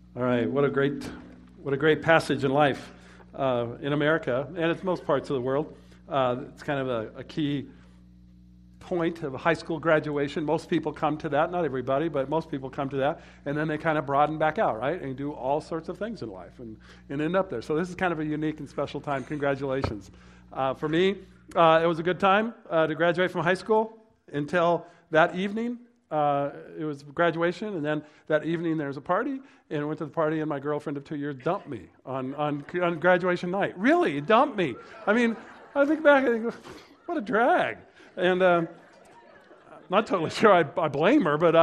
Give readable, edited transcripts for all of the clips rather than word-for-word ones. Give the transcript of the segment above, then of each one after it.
All right, what a great passage in life in America, and it's most parts of the world. It's kind of a key point of a high school graduation. Most people come to that, not everybody, but most people come to that, and then they kind of broaden back out, right, and do all sorts of things in life and end up there. So this is kind of a unique and special time. Congratulations. For me, it was a good time to graduate from high school until that evening. It was graduation, and then that evening there was a party, and I went to the party, and my girlfriend of 2 years dumped me on graduation night. Really, dumped me. I mean, I think back, I think, what a drag. And I'm not totally sure I blame her, but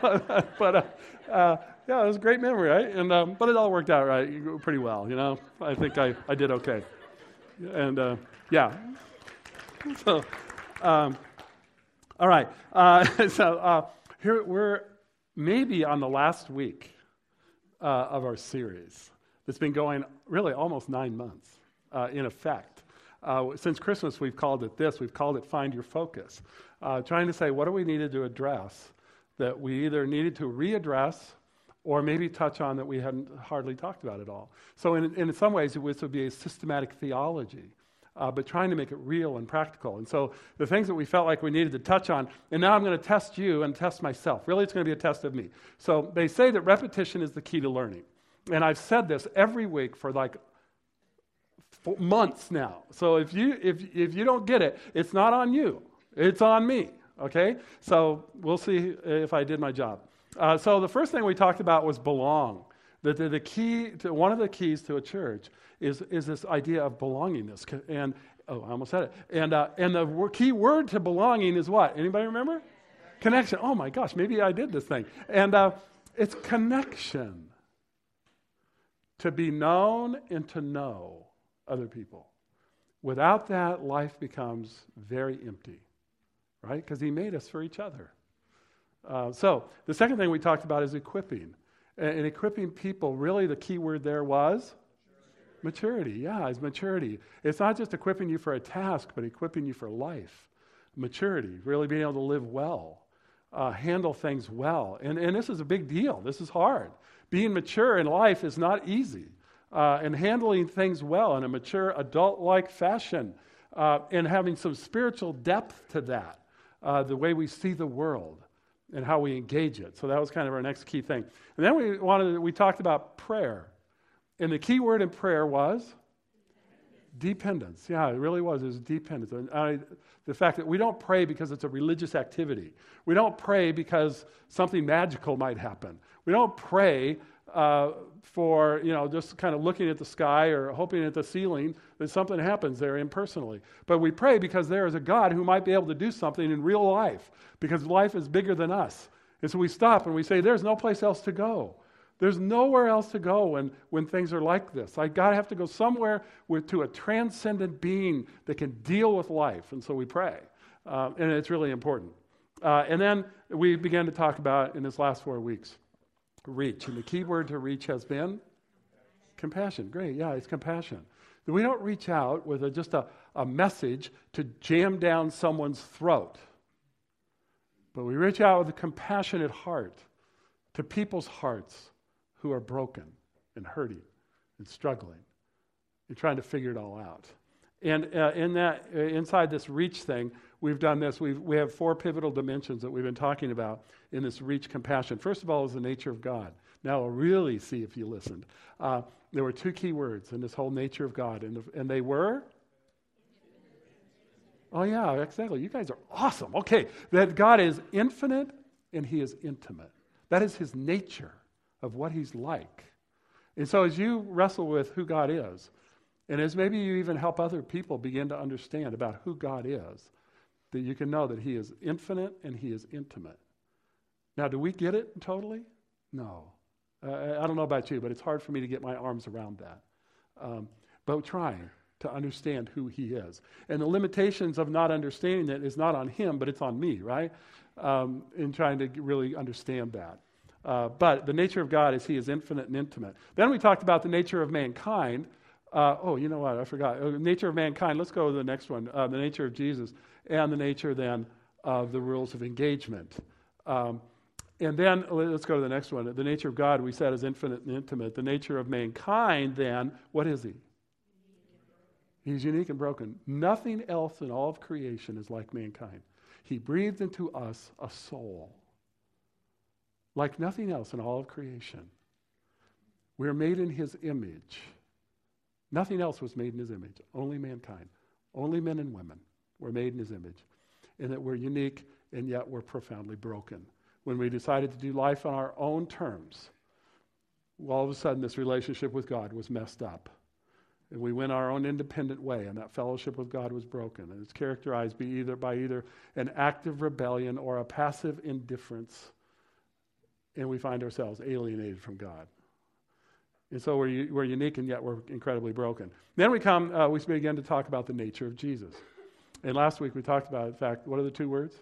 yeah, it was a great memory, right? And but it all worked out pretty well, you know. I think I did okay. And yeah. So. All right, here we're maybe on the last week of our series that's been going really almost 9 months in effect. Since Christmas, we've called it this. We've called it Find Your Focus, trying to say what do we needed to address that we either needed to readdress or maybe touch on that we hadn't hardly talked about at all. So in some ways, this would be a systematic theology. But trying to make it real and practical. And so the things that we felt like we needed to touch on, and now I'm going to test you and test myself. Really, it's going to be a test of me. So they say that repetition is the key to learning. And I've said this every week for like months now. So if you don't get it, it's not on you. It's on me, okay? So we'll see if I did my job. So the first thing we talked about was belong. The key to one of the keys to a church is this idea of belongingness. And I almost said it. And the key word to belonging is what? Anybody remember? Connection. Oh my gosh, maybe I did this thing. And it's connection. To be known and to know other people. Without that, life becomes very empty, right? Because He made us for each other. So the second thing we talked about is equipping. And equipping people, really the key word there was? Maturity. Yeah, it's maturity. It's not just equipping you for a task, but equipping you for life. Maturity, really being able to live well, handle things well. And this is a big deal. This is hard. Being mature in life is not easy. And handling things well in a mature, adult-like fashion, and having some spiritual depth to that, the way we see the world. And how we engage it. So that was kind of our next key thing. And then we talked about prayer. And the key word in prayer was? Dependence. Yeah, it really was. It was dependence. The fact that we don't pray because it's a religious activity. We don't pray because something magical might happen. We don't pray for, just kind of looking at the sky or hoping at the ceiling that something happens there impersonally. But we pray because there is a God who might be able to do something in real life, because life is bigger than us. And so we stop and we say, there's no place else to go. There's nowhere else to go when things are like this. I got to have to go somewhere to a transcendent being that can deal with life. And so we pray. And it's really important. And then we began to talk about, in this last 4 weeks, reach. And the key word to reach has been compassion. Great, yeah, it's compassion. We don't reach out with just a message to jam down someone's throat. But we reach out with a compassionate heart to people's hearts who are broken and hurting and struggling and trying to figure it all out. And inside this reach thing, we've done this. We have 4 pivotal dimensions that we've been talking about in this reach compassion. First of all is the nature of God. Now we'll really see if you listened. There were 2 key words in this whole nature of God, and they were? Oh yeah, exactly. You guys are awesome. Okay, that God is infinite and He is intimate. That is His nature of what He's like. And so as you wrestle with who God is, and as maybe you even help other people begin to understand about who God is, that you can know that He is infinite and He is intimate. Now, do we get it totally? No. I don't know about you, but it's hard for me to get my arms around that. But trying to understand who He is. And the limitations of not understanding it is not on Him, but it's on me, right? In trying to really understand that. But the nature of God is He is infinite and intimate. Then we talked about the nature of mankind. You know what? I forgot. Nature of mankind. Let's go to the next one. The nature of Jesus. And the nature then of the rules of engagement. And then let's go to the next one. The nature of God, we said, is infinite and intimate. The nature of mankind, then, what is he? He's unique and broken. Nothing else in all of creation is like mankind. He breathed into us a soul. Like nothing else in all of creation. We're made in his image. Nothing else was made in his image. Only mankind. Only men and women were made in his image. And that we're unique, and yet we're profoundly broken. When we decided to do life on our own terms, all of a sudden this relationship with God was messed up. And we went our own independent way, and that fellowship with God was broken. And it's characterized by either an active rebellion or a passive indifference. And we find ourselves alienated from God. And so we're unique, and yet we're incredibly broken. Then we begin to talk about the nature of Jesus. And last week we talked about, in fact, what are the two words?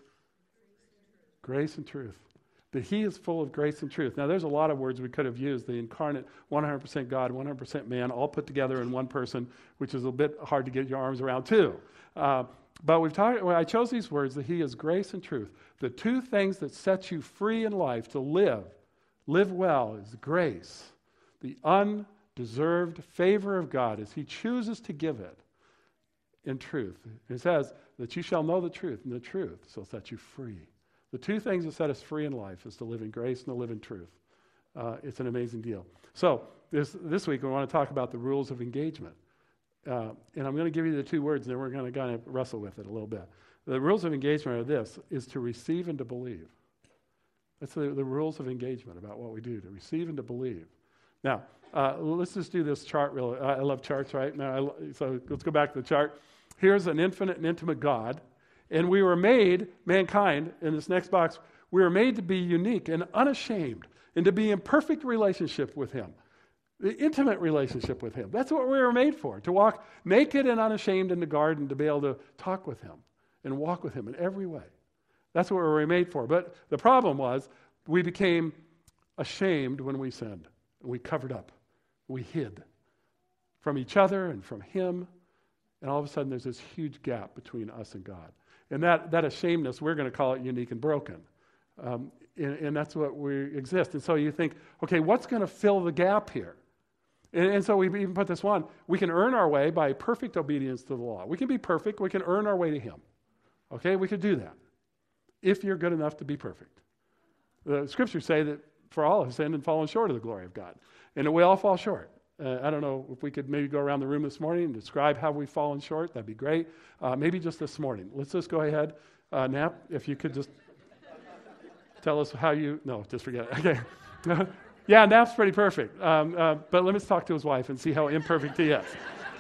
Grace and truth. That he is full of grace and truth. Now, there's a lot of words we could have used. The incarnate, 100% God, 100% man, all put together in one person, which is a bit hard to get your arms around, too. But I chose these words, that he is grace and truth. The two things that set you free in life to live well, is grace. The undeserved favor of God as he chooses to give it in truth. It says that you shall know the truth, and the truth shall set you free. The two things that set us free in life is to live in grace and to live in truth. It's an amazing deal. So this week we want to talk about the rules of engagement. And I'm going to give you the two words, and then we're going to kind of wrestle with it a little bit. The rules of engagement are this, is to receive and to believe. That's the rules of engagement about what we do, to receive and to believe. Now, let's just do this chart. I love charts, right? So let's go back to the chart. Here's an infinite and intimate God. And we were made, mankind, in this next box, we were made to be unique and unashamed and to be in perfect relationship with him. The intimate relationship with him. That's what we were made for, to walk naked and unashamed in the garden, to be able to talk with him and walk with him in every way. That's what we were made for. But the problem was we became ashamed when we sinned. We covered up. We hid from each other and from him. And all of a sudden there's this huge gap between us and God. And that ashamedness, we're going to call it unique and broken. And that's what we exist. And so you think, okay, what's going to fill the gap here? And so we even put this one. We can earn our way by perfect obedience to the law. We can be perfect. We can earn our way to him. Okay, we could do that if you're good enough to be perfect. The scriptures say that for all have sinned and fallen short of the glory of God. And we all fall short. I don't know if we could maybe go around the room this morning and describe how we've fallen short. That'd be great. Maybe just this morning. Let's just go ahead. Knapp, if you could just tell us how you... No, just forget it. Okay. Yeah, Knapp's pretty perfect. But let's talk to his wife and see how imperfect he is.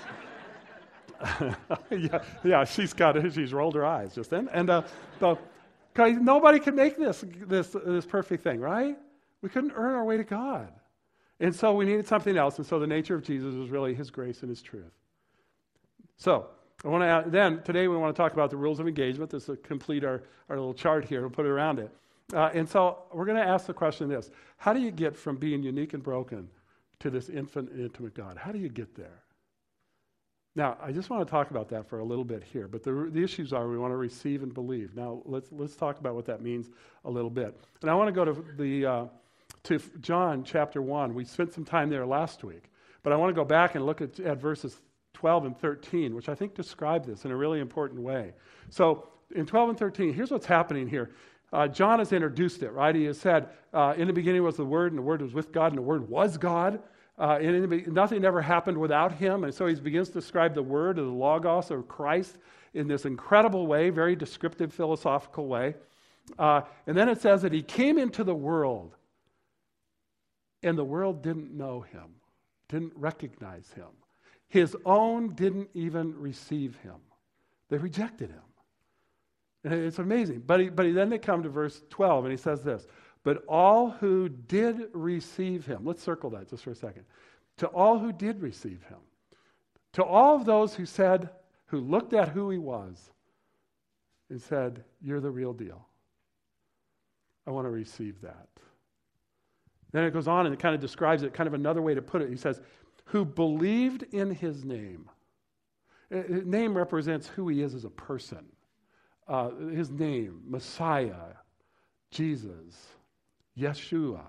yeah, she's rolled her eyes just then. And nobody could make this perfect thing, right? We couldn't earn our way to God. And so we needed something else. And so the nature of Jesus was really his grace and his truth. So then today we want to talk about the rules of engagement. This will complete our little chart here. We'll put it around it. And so we're going to ask the question this. How do you get from being unique and broken to this infinite, intimate God? How do you get there? Now, I just want to talk about that for a little bit here. But the issues are we want to receive and believe. Now, let's talk about what that means a little bit. And I want to go to John chapter 1. We spent some time there last week. But I want to go back and look at verses 12 and 13, which I think describe this in a really important way. So in 12 and 13, here's what's happening here. John has introduced it, right? He has said, in the beginning was the Word, and the Word was with God, and the Word was God. Nothing ever happened without him. And so he begins to describe the Word, or the Logos, or Christ, in this incredible way, very descriptive, philosophical way. And then it says that he came into the world, and the world didn't know him, didn't recognize him. His own didn't even receive him. They rejected him. And it's amazing. But then they come to verse 12, and he says this, but all who did receive him, let's circle that just for a second. To all who did receive him, to all of those who looked at who he was and said, you're the real deal. I want to receive that. Then it goes on and it kind of describes it, kind of another way to put it. He says, who believed in his name. His name represents who he is as a person. His name, Messiah, Jesus, Yeshua,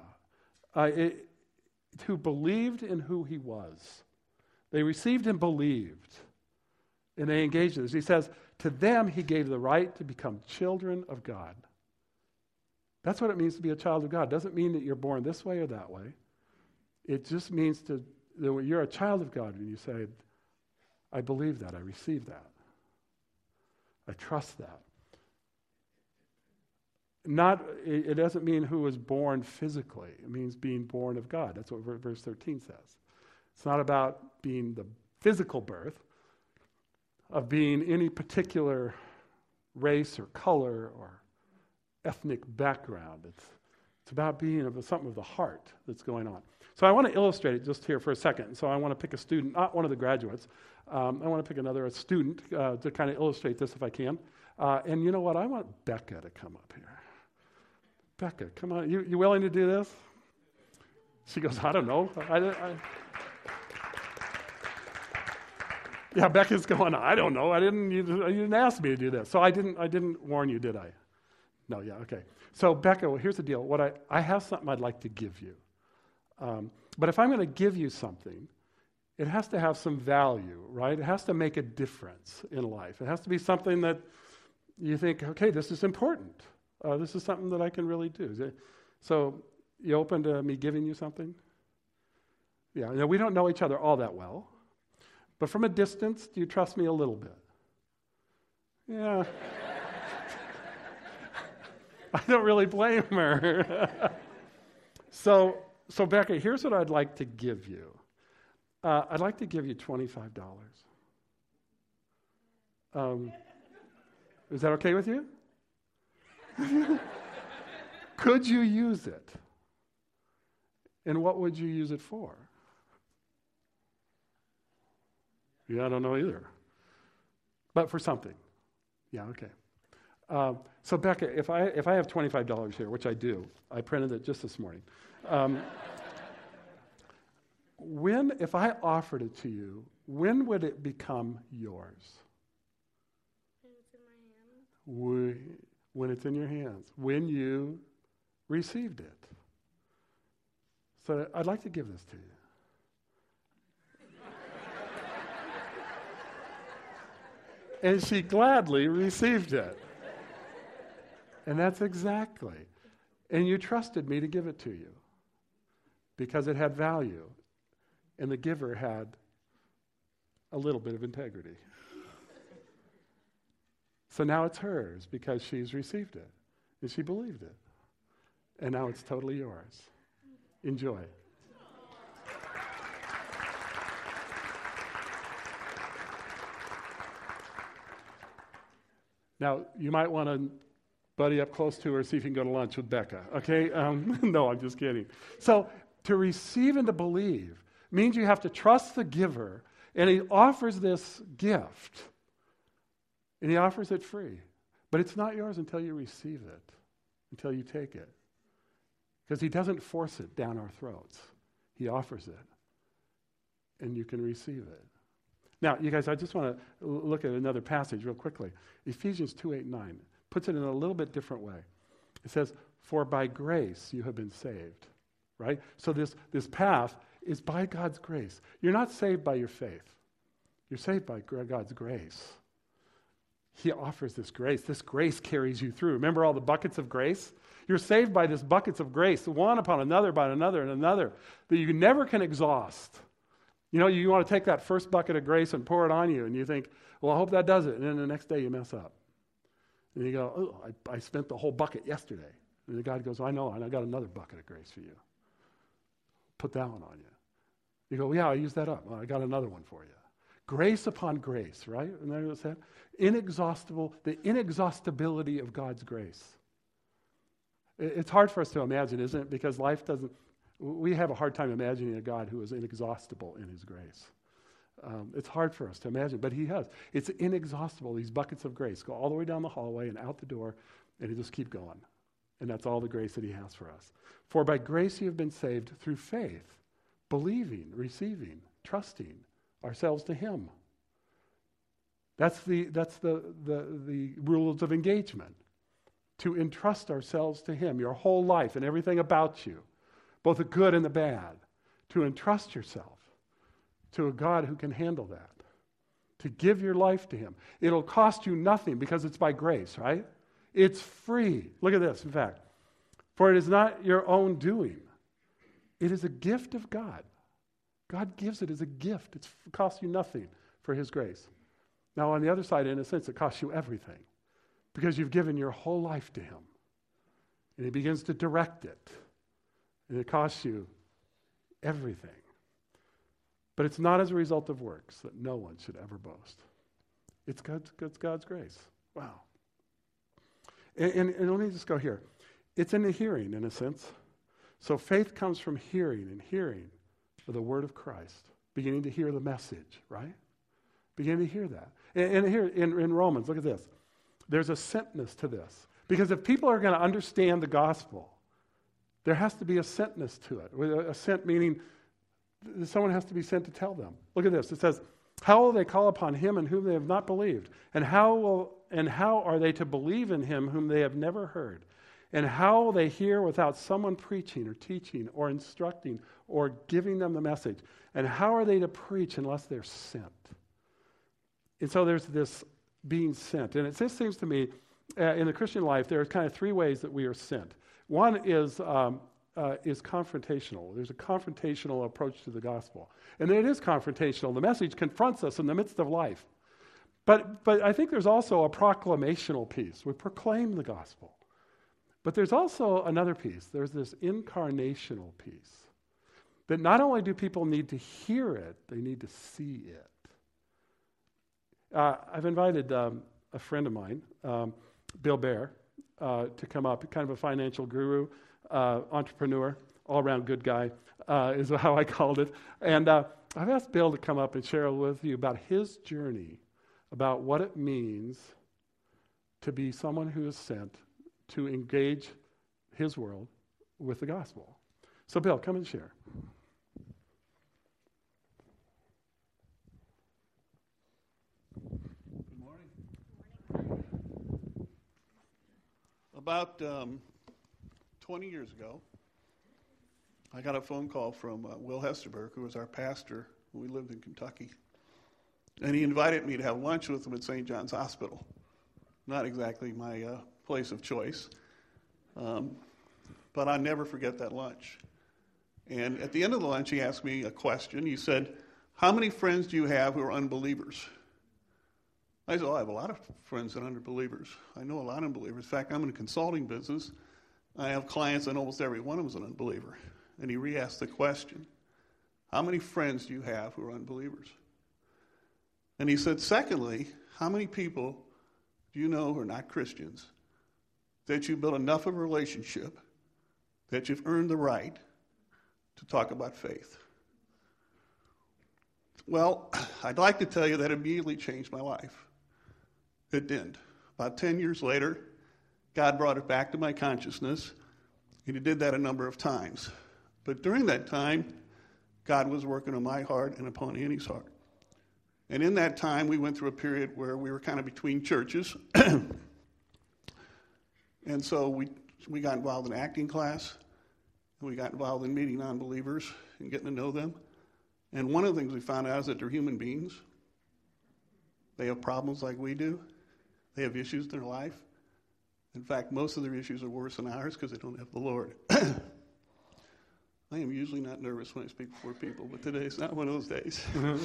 who believed in who he was. They received and believed, and they engaged in this. He says, to them he gave the right to become children of God. That's what it means to be a child of God. It doesn't mean that you're born this way or that way. It just means that you're a child of God when you say, I believe that, I receive that, I trust that. It doesn't mean who was born physically. It means being born of God. That's what verse 13 says. It's not about being the physical birth, of being any particular race or color or ethnic background. It's about being something of the heart that's going on. So I want to illustrate it just here for a second. So I want to pick a student, not one of the graduates. I want to pick another student to kind of illustrate this if I can. And you know what? I want Becca to come up here. Becca, come on. You willing to do this? She goes, I don't know. Yeah, Becca's going, I don't know. You didn't ask me to do this. So I didn't warn you, did I? No, yeah, okay. So Becca, well, here's the deal. I have something I'd like to give you. But if I'm going to give you something, it has to have some value, right? It has to make a difference in life. It has to be something that you think, okay, this is important. This is something that I can really do. So you open to me giving you something? Yeah, now we don't know each other all that well. But from a distance, do you trust me a little bit? Yeah. I don't really blame her. So Becca, here's what I'd like to give you. I'd like to give you $25. Is that okay with you? Could you use it? And what would you use it for? Yeah, I don't know either. But for something. Yeah, okay. So Becca, if I have $25 here, which I do, I printed it just this morning. If I offered it to you, when would it become yours? When it's in my hands. When it's in your hands. When you received it. So I'd like to give this to you. And she gladly received it. And that's exactly. And you trusted me to give it to you because it had value. And the giver had a little bit of integrity. So now it's hers because she's received it. And she believed it. And now it's totally yours. Enjoy. Now, you might want to buddy up close to her, see if you can go to lunch with Becca, okay? No, I'm just kidding. So, to receive and to believe means you have to trust the giver, and he offers this gift, and he offers it free. But it's not yours until you receive it, until you take it. Because he doesn't force it down our throats. He offers it, and you can receive it. Now, you guys, I just want to look at another passage real quickly. Ephesians 2:8-9 puts it in a little bit different way. It says, for by grace you have been saved, right? So this path is by God's grace. You're not saved by your faith. You're saved by God's grace. He offers this grace. This grace carries you through. Remember all the buckets of grace? You're saved by these buckets of grace, one upon another, and another, that you never can exhaust. You know, you want to take that first bucket of grace and pour it on you, and you think, well, I hope that does it. And then the next day you mess up. And you go, oh, I spent the whole bucket yesterday. And God goes, I know, and I got another bucket of grace for you. Put that one on you. You go, yeah, I used that up. Well, I got another one for you. Grace upon grace, right? Isn't that what it said? Inexhaustible, the inexhaustibility of God's grace. It's hard for us to imagine, isn't it? Because life doesn't, we have a hard time imagining a God who is inexhaustible in his grace. It's hard for us to imagine, but he has. It's inexhaustible. These buckets of grace go all the way down the hallway and out the door, and they just keep going. And that's all the grace that he has for us. For by grace you have been saved through faith, believing, receiving, trusting ourselves to him. That's the rules of engagement. to entrust ourselves to Him, your whole life and everything about you, both the good and the bad, to entrust yourself to a God who can handle that, to give your life to Him. It'll cost you nothing because it's by grace, right? It's free. Look at this, in fact. For it is not your own doing. It is a gift of God. God gives it as a gift. It costs you nothing for His grace. Now, on the other side, in a sense, it costs you everything because you've given your whole life to Him. And He begins to direct it. And it costs you everything. But it's not as a result of works that no one should ever boast. It's God's grace. Wow. And let me just go here. It's in the hearing, in a sense. So faith comes from hearing, and hearing of the word of Christ. Beginning to hear the message, right? Beginning to hear that. And here in Romans, look at this. There's a sentness to this. Because if people are going to understand the gospel, there has to be a sentness to it. A sent meaning someone has to be sent to tell them. Look at this. It says, how will they call upon Him in whom they have not believed? And how are they to believe in Him whom they have never heard? And how will they hear without someone preaching or teaching or instructing or giving them the message? And how are they to preach unless they're sent? And so there's this being sent. And it just seems to me, in the Christian life, there are kind of three ways that we are sent. One is confrontational. There's a confrontational approach to the gospel. And it is confrontational. The message confronts us in the midst of life. But I think there's also a proclamational piece. We proclaim the gospel. But there's also another piece. There's this incarnational piece. That not only do people need to hear it, they need to see it. I've invited a friend of mine, Bill Bear, to come up, kind of a financial guru, entrepreneur, all-around good guy, is how I called it. And I've asked Bill to come up and share with you about his journey, about what it means to be someone who is sent to engage his world with the gospel. So Bill, come and share. Good morning. About 20 years ago, I got a phone call from Will Hesterberg, who was our pastor when we lived in Kentucky. And he invited me to have lunch with him at St. John's Hospital. Not exactly my place of choice, but I'll never forget that lunch. And at the end of the lunch, he asked me a question. He said, how many friends do you have who are unbelievers? I said, I have a lot of friends that are unbelievers. I know a lot of unbelievers. In fact, I'm in a consulting business. I have clients, and almost every one of them is an unbeliever. And he re-asked the question, how many friends do you have who are unbelievers? And he said, secondly, how many people do you know who are not Christians that you built enough of a relationship that you've earned the right to talk about faith? Well, I'd like to tell you that immediately changed my life. It didn't. About 10 years later, God brought it back to my consciousness, and He did that a number of times. But during that time, God was working on my heart and upon Annie's heart. And in that time, we went through a period where we were kind of between churches. And so we got involved in acting class, and we got involved in meeting non-believers and getting to know them. And one of the things we found out is that they're human beings. They have problems like we do. They have issues in their life. In fact, most of their issues are worse than ours because they don't have the Lord. I am usually not nervous when I speak before people, but today's not one of those days.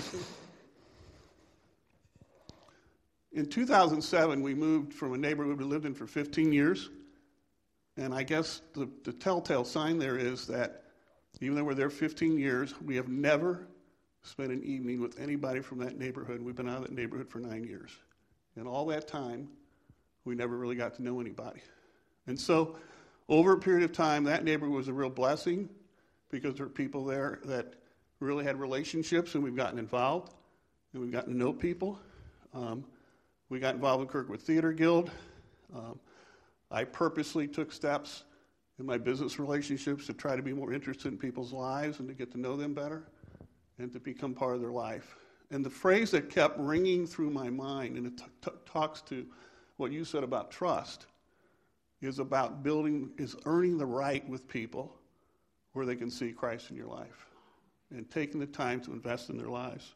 In 2007, we moved from a neighborhood we lived in for 15 years. And I guess the telltale sign there is that even though we're there 15 years, we have never spent an evening with anybody from that neighborhood. We've been out of that neighborhood for 9 years. And all that time, we never really got to know anybody. And so, over a period of time, that neighborhood was a real blessing because there were people there that really had relationships, and we've gotten involved, and we've gotten to know people. We got involved with Kirkwood Theater Guild. I purposely took steps in my business relationships to try to be more interested in people's lives and to get to know them better and to become part of their life. And the phrase that kept ringing through my mind, and it talks to what you said about trust, is earning the right with people where they can see Christ in your life and taking the time to invest in their lives.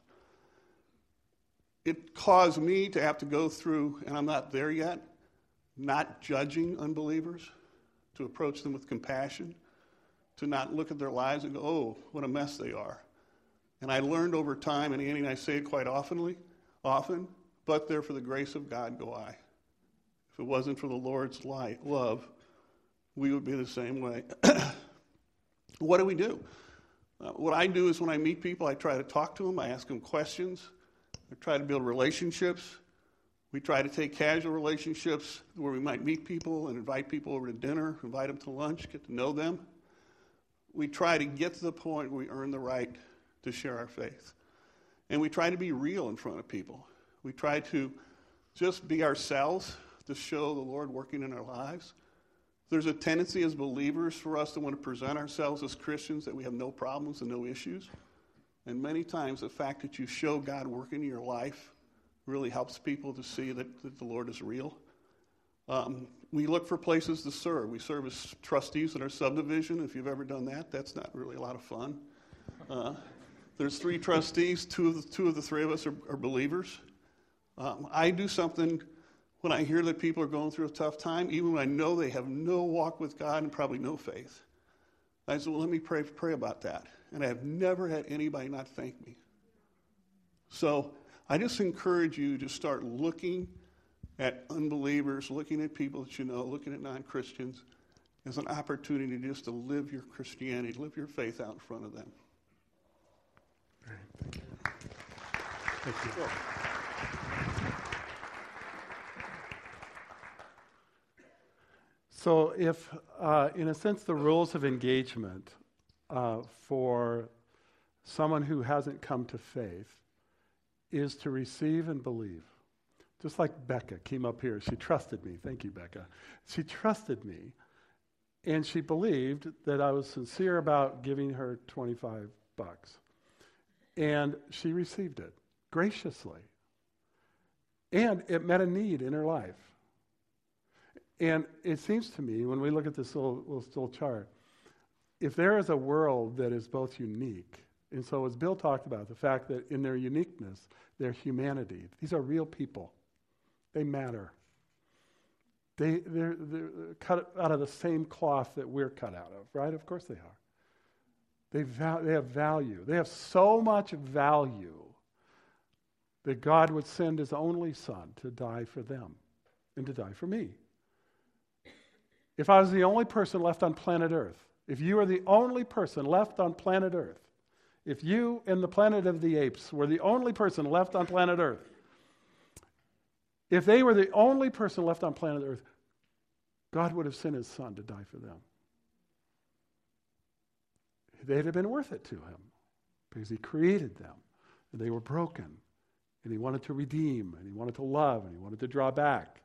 It caused me to have to go through, and I'm not there yet, not judging unbelievers, to approach them with compassion, to not look at their lives and go, oh, what a mess they are. And I learned over time, and Annie and I say it quite often, but there for the grace of God go I. If it wasn't for the Lord's love, we would be the same way. What do we do? What I do is when I meet people, I try to talk to them, I ask them questions, I try to build relationships. We try to take casual relationships where we might meet people and invite people over to dinner, invite them to lunch, get to know them. We try to get to the point where we earn the right to share our faith. And we try to be real in front of people. We try to just be ourselves to show the Lord working in our lives. There's a tendency as believers for us to want to present ourselves as Christians that we have no problems and no issues. And many times the fact that you show God working in your life really helps people to see that the Lord is real. We look for places to serve. We serve as trustees in our subdivision. If you've ever done that, that's not really a lot of fun. There's 3 trustees. Two of the 3 of us are believers. I do something when I hear that people are going through a tough time, even when I know they have no walk with God and probably no faith. I said, well, let me pray about that. And I have never had anybody not thank me. So I just encourage you to start looking at unbelievers, looking at people that you know, looking at non-Christians as an opportunity just to live your Christianity, live your faith out in front of them. Thank you. Thank you. So if, in a sense, the rules of engagement for someone who hasn't come to faith is to receive and believe. Just like Becca came up here. She trusted me. Thank you, Becca. She trusted me, and she believed that I was sincere about giving her $25. And she received it graciously. And it met a need in her life. And it seems to me, when we look at this little chart, if there is a world that is both unique, and so as Bill talked about, the fact that in their uniqueness, their humanity, these are real people. They matter. They're cut out of the same cloth that we're cut out of, right? Of course they are. They have value. They have so much value that God would send his only son to die for them and to die for me. If I was the only person left on planet Earth, if you were the only person left on planet Earth, if you and the planet of the apes were the only person left on planet Earth, if they were the only person left on planet Earth, God would have sent his son to die for them. They'd have been worth it to him because he created them and they were broken and he wanted to redeem and he wanted to love and he wanted to draw back.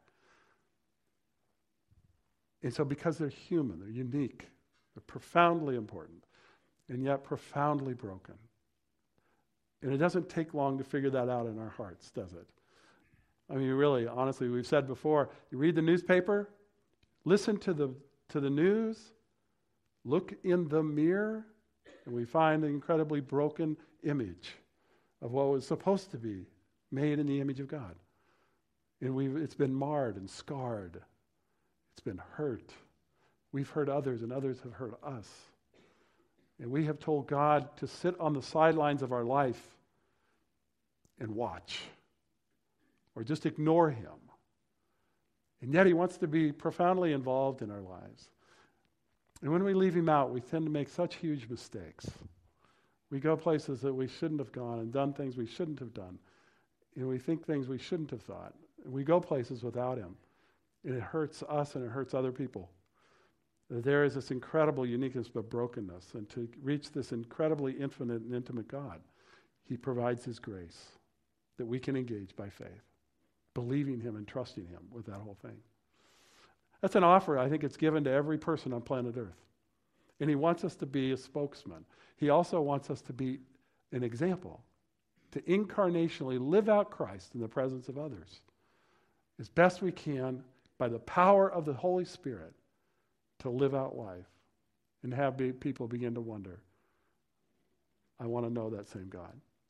And so because they're human, they're unique, they're profoundly important and yet profoundly broken. And it doesn't take long to figure that out in our hearts, does it? I mean, really, honestly, we've said before, you read the newspaper, listen to the news, look in the mirror, and we find an incredibly broken image of what was supposed to be made in the image of God. And it's been marred and scarred. It's been hurt. We've hurt others, and others have hurt us. And we have told God to sit on the sidelines of our life and watch, or just ignore him. And yet he wants to be profoundly involved in our lives. And when we leave him out, we tend to make such huge mistakes. We go places that we shouldn't have gone and done things we shouldn't have done. And we think things we shouldn't have thought. And we go places without him. And it hurts us and it hurts other people. There is this incredible uniqueness but brokenness. And to reach this incredibly infinite and intimate God, he provides his grace that we can engage by faith, believing him and trusting him with that whole thing. That's an offer, I think it's given to every person on planet Earth. And he wants us to be a spokesman. He also wants us to be an example, to incarnationally live out Christ in the presence of others as best we can by the power of the Holy Spirit to live out life and have people begin to wonder, I want to know that same God.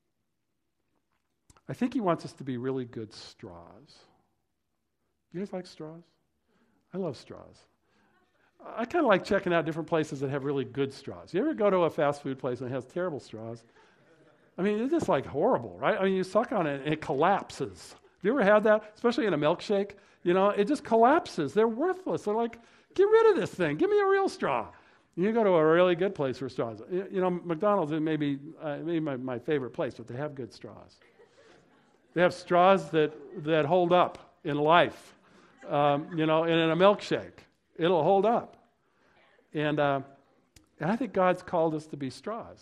I think he wants us to be really good straws. You guys like straws? I love straws. I kind of like checking out different places that have really good straws. You ever go to a fast food place and it has terrible straws? I mean, it's just like horrible, right? I mean, you suck on it and it collapses. Have you ever had that? Especially in a milkshake? You know, it just collapses. They're worthless. They're like, get rid of this thing. Give me a real straw. You go to a really good place for straws. You know, McDonald's is maybe my favorite place, but they have good straws. They have straws that hold up in life, you know, and in a milkshake. It'll hold up. And I think God's called us to be straws.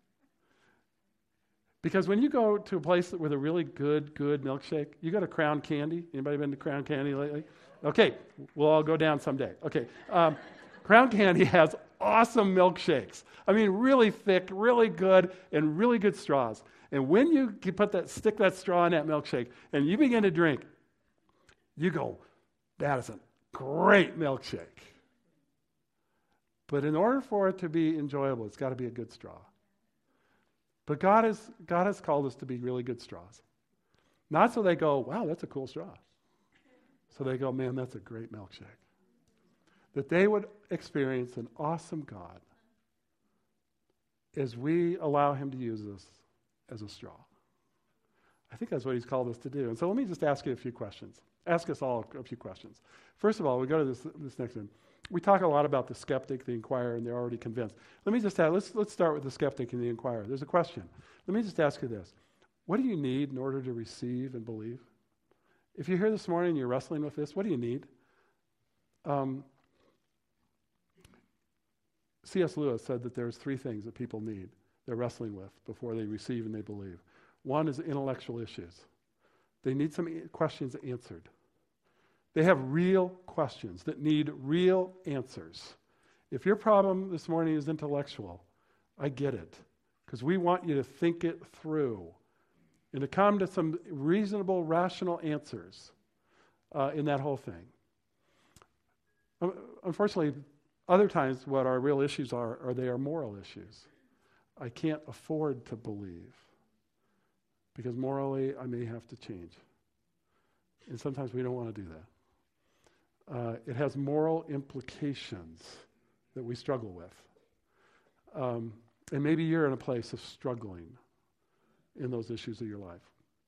Because when you go to a place with a really good milkshake, you go to Crown Candy. Anybody been to Crown Candy lately? Okay, we'll all go down someday. Okay, Crown Candy has awesome milkshakes. I mean, really thick, really good, and really good straws. And when you stick that straw in that milkshake and you begin to drink, you go, that is a great milkshake. But in order for it to be enjoyable, it's got to be a good straw. But God has called us to be really good straws. Not so they go, wow, that's a cool straw. So they go, man, that's a great milkshake. That they would experience an awesome God as we allow him to use us as a straw. I think that's what he's called us to do. And so let me just ask you a few questions. Ask us all a few questions. First of all, we go to this next one. We talk a lot about the skeptic, the inquirer, and they're already convinced. Let me just let's start with the skeptic and the inquirer. There's a question. Let me just ask you this. What do you need in order to receive and believe? If you're here this morning and you're wrestling with this, what do you need? C.S. Lewis said that there's three things that people need, they're wrestling with before they receive and they believe. One is intellectual issues. They need some questions answered. They have real questions that need real answers. If your problem this morning is intellectual, I get it, because we want you to think it through and to come to some reasonable, rational answers in that whole thing. Unfortunately, other times what our real issues are they are moral issues. I can't afford to believe because morally I may have to change. And sometimes we don't want to do that. It has moral implications that we struggle with. And maybe you're in a place of struggling in those issues of your life.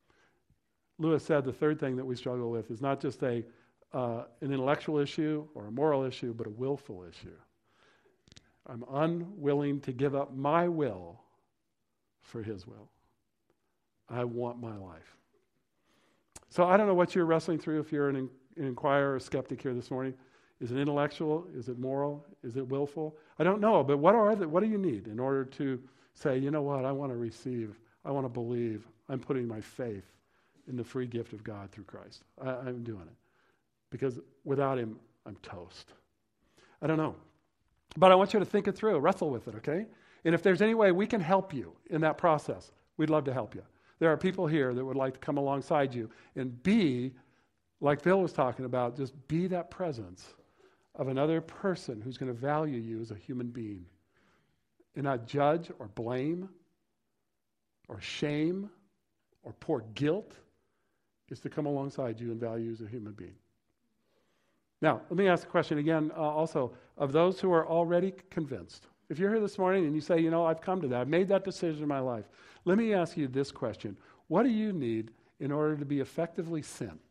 Lewis said the third thing that we struggle with is not just an intellectual issue or a moral issue, but a willful issue. I'm unwilling to give up my will for his will. I want my life. So I don't know what you're wrestling through if you're an inquirer or skeptic here this morning. Is it intellectual? Is it moral? Is it willful? I don't know, but what do you need in order to say, you know what, I want to receive, I want to believe, I'm putting my faith in the free gift of God through Christ. I'm doing it. Because without him, I'm toast. I don't know. But I want you to think it through, wrestle with it, okay? And if there's any way we can help you in that process, we'd love to help you. There are people here that would like to come alongside you and be, like Phil was talking about, just be that presence of another person who's going to value you as a human being and not judge or blame or shame or pour guilt, is to come alongside you and value you as a human being. Now, let me ask the question again also of those who are already convinced. If you're here this morning and you say, you know, I've come to that, I've made that decision in my life, let me ask you this question. What do you need in order to be effectively sent?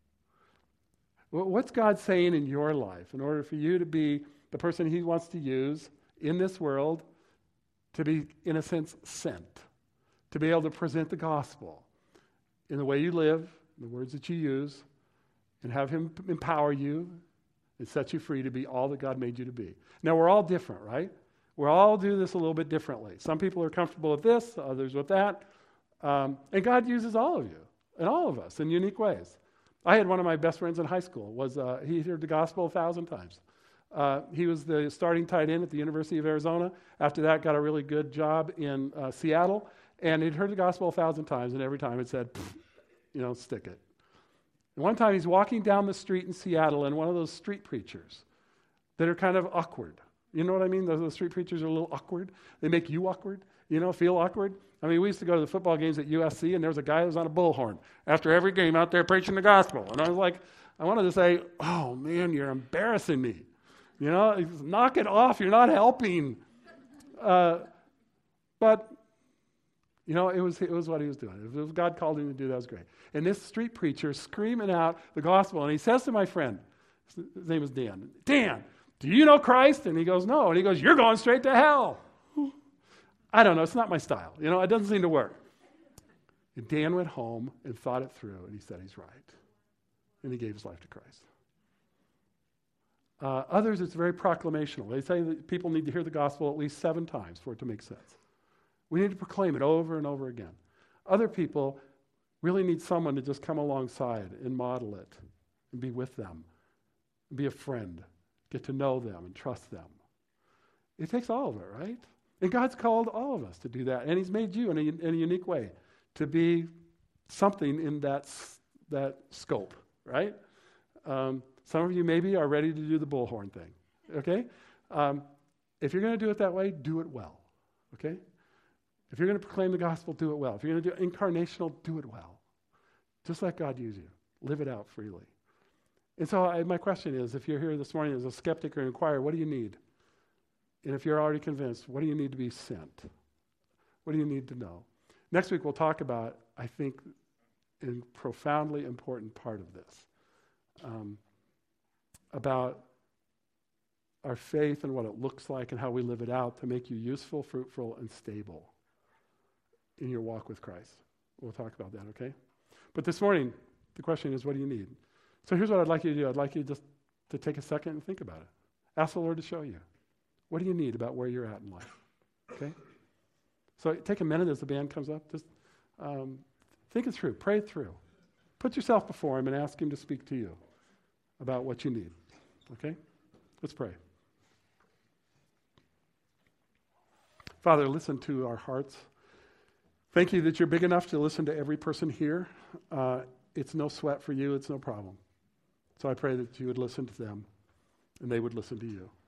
What's God saying in your life in order for you to be the person he wants to use in this world to be, in a sense, sent, to be able to present the gospel in the way you live, in the words that you use, and have him empower you and set you free to be all that God made you to be. Now, we're all different, right? We all do this a little bit differently. Some people are comfortable with this, others with that. And God uses all of you and all of us in unique ways. I had one of my best friends in high school. He heard the gospel 1,000 times. He was the starting tight end at the University of Arizona. After that, got a really good job in Seattle. And he'd heard the gospel 1,000 times, and every time it said, stick it. And one time he's walking down the street in Seattle, and one of those street preachers that are kind of awkward. You know what I mean? Those street preachers are a little awkward. They make you awkward, feel awkward. I mean, we used to go to the football games at USC, and there was a guy who was on a bullhorn after every game out there preaching the gospel. And I was like, I wanted to say, oh, man, you're embarrassing me. Knock it off. You're not helping. But, it was what he was doing. If God called him to do, that was great. And this street preacher is screaming out the gospel, and he says to my friend, his name is Dan, Dan, do you know Christ? And he goes, no. And he goes, you're going straight to hell. I don't know. It's not my style. It doesn't seem to work. And Dan went home and thought it through, and he said he's right. And he gave his life to Christ. Others, it's very proclamational. They say that people need to hear the gospel at least 7 times for it to make sense. We need to proclaim it over and over again. Other people really need someone to just come alongside and model it and be with them, and be a friend, get to know them and trust them. It takes all of it, right? And God's called all of us to do that, and He's made you in a unique way to be something in that scope, right? Some of you maybe are ready to do the bullhorn thing, okay? If you're going to do it that way, do it well, okay? If you're going to proclaim the gospel, do it well. If you're going to do incarnational, do it well. Just let God use you. Live it out freely. And so my question is, if you're here this morning as a skeptic or an inquirer, what do you need? And if you're already convinced, what do you need to be sent? What do you need to know? Next week we'll talk about, I think, a profoundly important part of this, about our faith and what it looks like and how we live it out to make you useful, fruitful, and stable in your walk with Christ. We'll talk about that, okay? But this morning, the question is, what do you need? So here's what I'd like you to do. I'd like you just to take a second and think about it. Ask the Lord to show you. What do you need about where you're at in life? Okay? So take a minute as the band comes up. Just think it through. Pray it through. Put yourself before Him and ask Him to speak to you about what you need. Okay? Let's pray. Father, listen to our hearts. Thank you that you're big enough to listen to every person here. It's no sweat for you. It's no problem. So I pray that you would listen to them and they would listen to you.